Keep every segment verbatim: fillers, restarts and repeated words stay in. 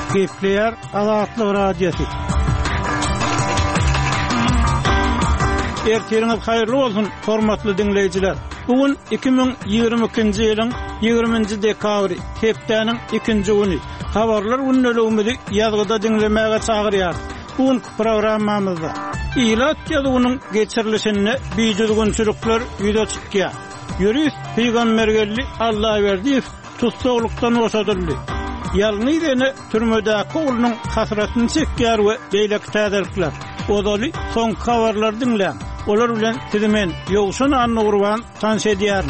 Gepleyer Azatlyk Radiosu. Ertiriňiz haýyrly bolsun, hormatly dinleýijiler. Bugün iki bin ýygrimi ikinji ýylyň ýygrimiňji dekabry, hepdeniň ikinji güni. Habarlar günnäligimizi ýazgyda dinlemäge çagyrýar. Bugün programmamyzda İlat ýazynyň geçirilişine biýdilgünçülükler ýüze çykýar. Ýürüs peýgambergelli Allah berdi, tutsaglykdan oşadyldy. Ýalny dene türmedäki oğlunyň hasratyny çekýär we beýlek täzelikler. Odaly soň habarlar dinlän. Olar bilen sizimen ýogşan anny gurban tanş edýär.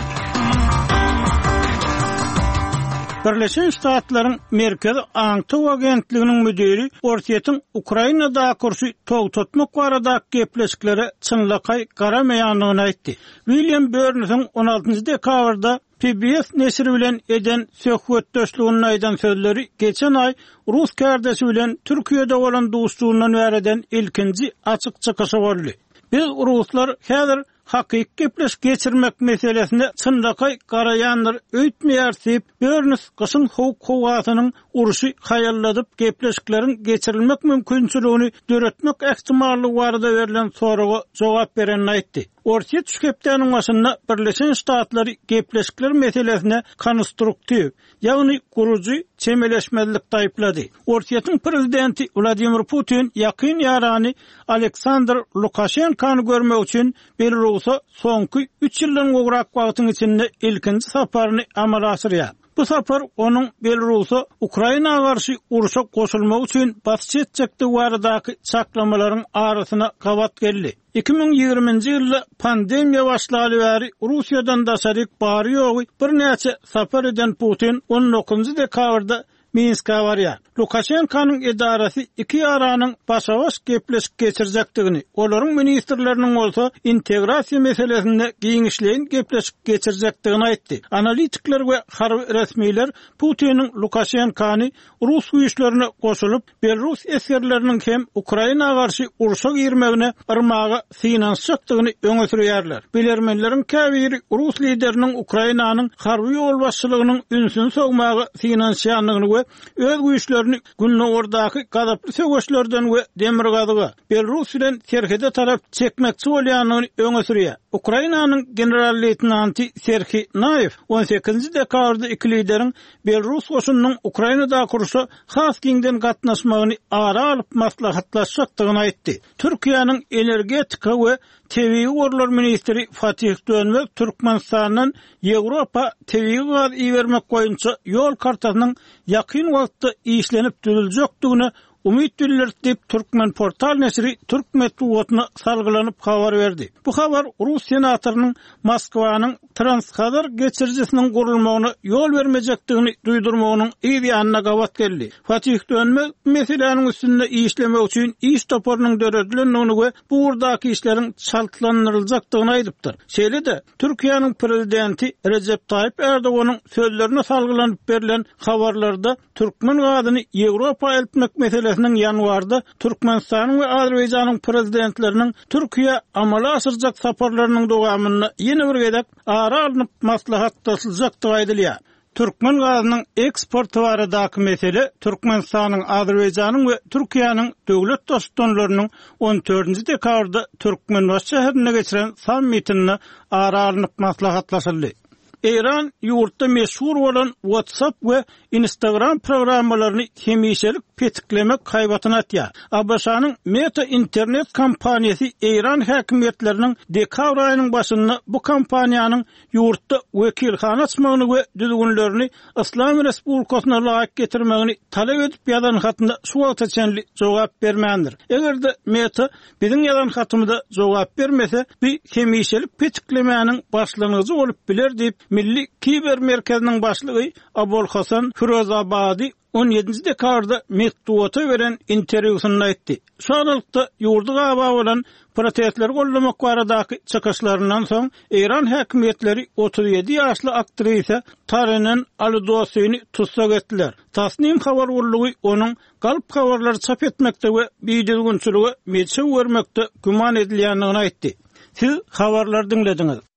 Birleşen Ştatlaryň Merkezi Aňtyk agentliginiň müdiri Ortiýetin Ukrainada kursy togtatmak barada gepleşiklere çynlakay garamaýanlygyny aýtdy. William Burns'un on altynjy dekabrda P B S nesiri bilen eden söhbetdeşligini aýdan sözleri geçen ay Rus kardeşi bilen Türkiýede bolan dostluğundan bereden ilkinji açyk çykyşy boldy. Biz Ruslar häzir hakyky gepleş geçirmek meselesinde çynlakay garaýandyr öýtmeýär diýip Burns gyşyň howk-howasynyň uruşy haýalladyp gepleşiklerin geçirilmek mümkinçiligini döretmek ähtimallygy barada berilen soraga jogap berenini aýtdy. Ortiýet şükepdeniň başynda Birleşen Ştatlary gepleşikler meselesine konstruktiv, ýagny guruji çemeleşmezlik taýplady. Ortiýetiň prezidenti Vladimir Putin ýakyn ýarany Aleksandr Lukashenkany görmek üçin Belarusa soňky üç ýyldan gograk wagtyň içinde ilkinji saparyny amala asyrýar. Bu sapar onun Belarusa Ukraina garşy uruşa goşulmak üçin basy etjekdi baradaky çaklamalaryň arasyna gawat geldi. iki bin ýygrimiňji ýylda pandemiýa başlaly bäri Russiýadan daşaryk bary ýogy bir näçe sapar eden Putin on dokuzynjy dekabrda Minsk'a barýar. Lukashenkanyň edarasy iki ýaranyň başa-baş gepleşik geçirjekdigini, olaryň ministrleriniň bolsa integrasiýa meselesinde giňişleýin gepleşik geçirjekdigini aýtdy. Analitikler we harby resmiýler Putiniň Lukashenkany Rus güýçlerine goşulyp Belarus eskerleriniň hem Ukraina garşy uruşa girmegine yrmaga finansiýadygyny öňe sürýärler. Bilermenleriň käbiri Rus lideriniň Ukrainanyň harby ýol başçylygynyň ünsün sogmagy finansiýanlygyny öz güýçlerini günne ordaky gazaply söwüşlerden we demir gazyga Belarus bilen terhede tarap çekmekçi bolýanyny öňe sürýär. Ukrainanyň general-leytenanty Serhiy Nayev on sekizinji dekabrda iki lideriň Belarus goşunynyň Ukrainada kurşy has giňden gatnaşmagyny ara alyp maslahatlaşjakdygyny aýtdy. Türkiýanyň energetika we Tebii Gorlar Ministri Fatih Dönmek Türkmenistanyň Ýewropa tebii gaz iýermek boýunça ýol kartasynyň ýakyn wagtda işlenip düzüljekdigine umyt bildirdi diýip Türkmen portal nesri Türk medeniýetine salgylanyp habar berdi. Bu habar Rus senatorynyň Moskwanyň Transkazar geçirjisiniň gurulmagyna ýol bermejekdigini duýdurmagynyň ýa-da gawat geldi. Fatih Dönmek meseleniň üstünde işlemek üçin iş toparynyň döredilendigini we bu urdaky işleriň çaltlandyryljakdygyny aýdypdyr. Şeýle-de Türkiýanyň prezidenti Recep Tayyip Erdoğanyň sözlerine salgylanyp berilen habarlarda Türkmen gazyny Ýewropa eltmek meselesiniň ýanwarda Türkmenistanyň we Azerbaýjanyň prezidentleriniň Türkiýe amala asyrjak saparlarynyň dowamyny ýene bir gedek ara alynyp maslahatlaşyljakdygy aýdylýar. Türkmen gazynyň eksporty baradaky mesele Türkmenistanyň, Azerbaýjanyň we Türkiýanyň döwlet dostlarlarynyň on dördünji dekabrda Türkmenbaş şäherine geçiren sammitini ara alynyp maslahatlaşyldy. İran ýurtda meşhur bolan WhatsApp we Instagram programmalaryny hemişelik petiklemek haýbatyna atýar. A B Ş'nyň Meta internet kompaniýasy İran häkimetleriniň dekabr aýynyň başynda bu kompaniýanyň ýurtda wekilhana açmagyny we düzgünlerini Islam Respublikasyna laýyk getirmegini talep edip ýazan hatynda şu wagta çenli jogap bermändir. Egerde Meta biziň ýazan hatymyzda jogap bermese, bir hemişelik petiklemäniň başlangyjy bolup biler diýip Milli Kiber Merkeziniň başlygy Abul Hasan Firozabadi on ýedinji dekabrda Medeniýete beren interwýusynda aýtdy. Şu aralykda ýurdu gaba bolan protestler gollamak baradaky çykyşlaryndan soň İran häkimetleri otuz ýedi ýaşly aktrisa Tarenen Al-Dosyny tutsak etdiler. Tasnim habar bollugy onuň galp habarlary çap etmekde we biýdilgünçiligi meçe görmekde güman edilýändigini aýtdy. Siz habarlar dinlediňiz.